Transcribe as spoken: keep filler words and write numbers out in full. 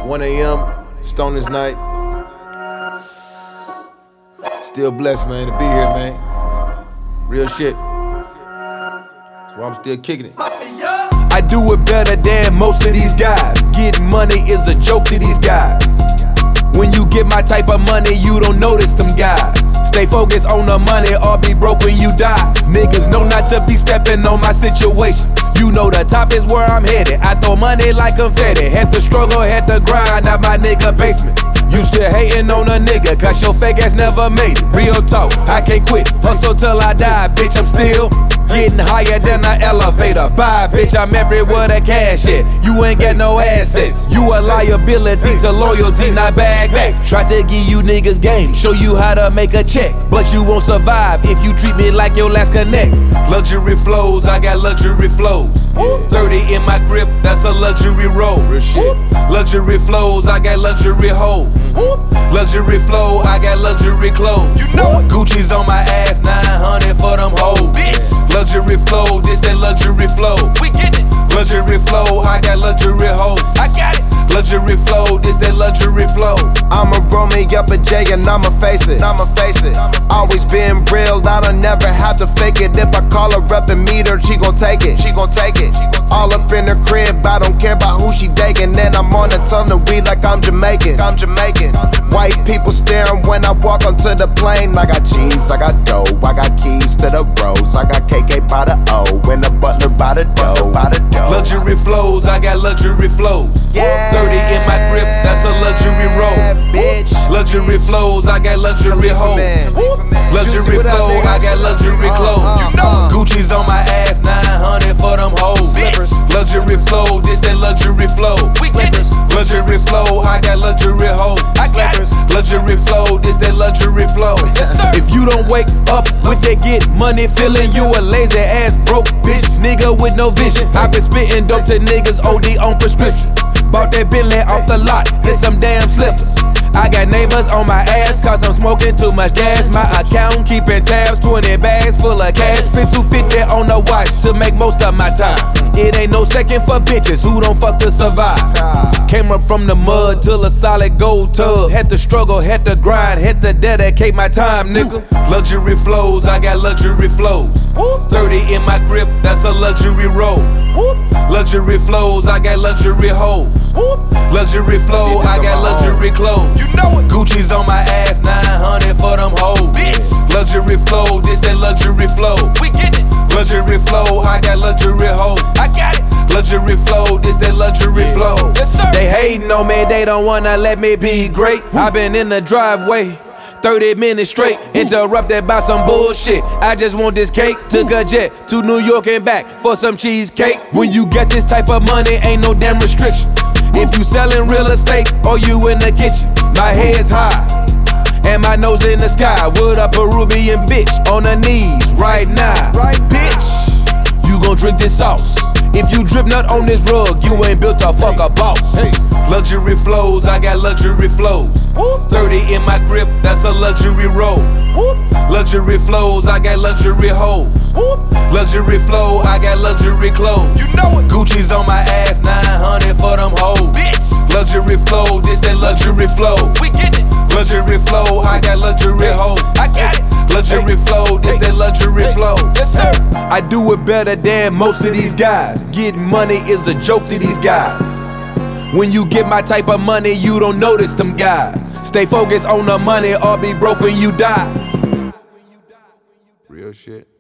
one A M, Stoner's night. Still blessed, man, to be here, man. Real shit. That's why I'm still kicking it. I do it better than most of these guys. Getting money is a joke to these guys. When you get my type of money, you don't notice them guys. Stay focused on the money or be broke when you die. Niggas know not to be stepping on my situation. You know the top is where I'm headed. I throw money like confetti. Had to struggle, had to grind out my nigga basement. You still hating on a nigga, cause your fake ass never made it. Real talk, I can't quit. Hustle till I die, bitch, I'm still getting higher than an elevator. Bye, bitch, I'm everywhere the cash at. You ain't got no assets. You a liability to loyalty, not bag back. Try to give you niggas game, show you how to make a check. But you won't survive if you treat me like your last connect. Luxury flows, I got luxury flows. thirty in my grip, that's a luxury roll. Luxury flows, I got luxury hoes. Luxury flow, I got luxury clothes. You know it. Gucci's on my ass, nine hundred for them hoes. Luxury flow, this that luxury flow. We get it. Luxury flow, I got luxury hoes. I got it. Luxury flow, this that luxury flow. I'ma roll me up a J and I'ma face it. I'ma face it. Always been real, I don't never have to fake it. If I call her up and meet her, she gon' take it. She gon' take it. All up in her crib, I don't care about who she dating. And I'm on a ton of weed like I'm Jamaican. I'm Jamaican. White people staring when I walk onto the plane. I got cheese, I got dough, I got keys to the rose. I got K K by the O and the butler by the dough. Luxury flows, I got luxury flows. Yeah. thirty in my grip, that's a luxury roll. Bitch. Luxury flows, I got luxury hoes. Luxury flow, I got luxury clothes. You know. Gucci's on my ass, nine hundred for them hoes. Luxury flow, this that luxury flow. Luxury flow, I got luxury hoes. Luxury flow, this that luxury flow. If you don't wake up with that get money feeling, you a lazy ass broke bitch, nigga with no vision. I been spitting dope to niggas O D on prescription. Bought that Bentley off the lot, hit some damn slippers. I got neighbors on my ass cause I'm smoking too much gas. My account keeping tabs, twenty bags full of cash. Spent two fifty on the watch to make most of my time. It ain't no second for bitches who don't fuck to survive. Came up from the mud till a solid gold tub. Had to struggle, had to grind, had to dedicate my time, nigga. Luxury flows, I got luxury flows. thirty in my grip, that's a luxury roll. Luxury flows, I got luxury hoes. Luxury flow, I got luxury clothes. You know it. Gucci's on my ass, nine hundred for them hoes. Luxury flow, this that luxury flow. We get it. Luxury flow, I got luxury hoes. I got it. Luxury flow, this that luxury flow. Yes, sir. They hating on me, they don't wanna let me be great. I been in the driveway thirty minutes straight, interrupted by some bullshit. I just want this cake. Took a jet to New York and back for some cheesecake. When you get this type of money, ain't no damn restrictions. If you selling real estate or you in the kitchen, my head's high and my nose in the sky. With a Peruvian bitch on her knees right now. Right, bitch, you gon' drink this sauce. If you drip nut on this rug, you ain't built to fuck a boss. Hey. Luxury flows, I got luxury flows. thirty in my grip, that's a luxury roll. Luxury flows, I got luxury hoes. Luxury flow, I got luxury clothes. You know it. Gucci's on my ass, nine hundred for them hoes. Luxury flow, this that luxury flow. We get it. Luxury flow, I got luxury hoes. I got it. Luxury flow, this that luxury flow. Yes, sir. I do it better than most of these guys. Getting money is a joke to these guys. When you get my type of money, you don't notice them guys. Stay focused on the money or be broke when you die. Real shit.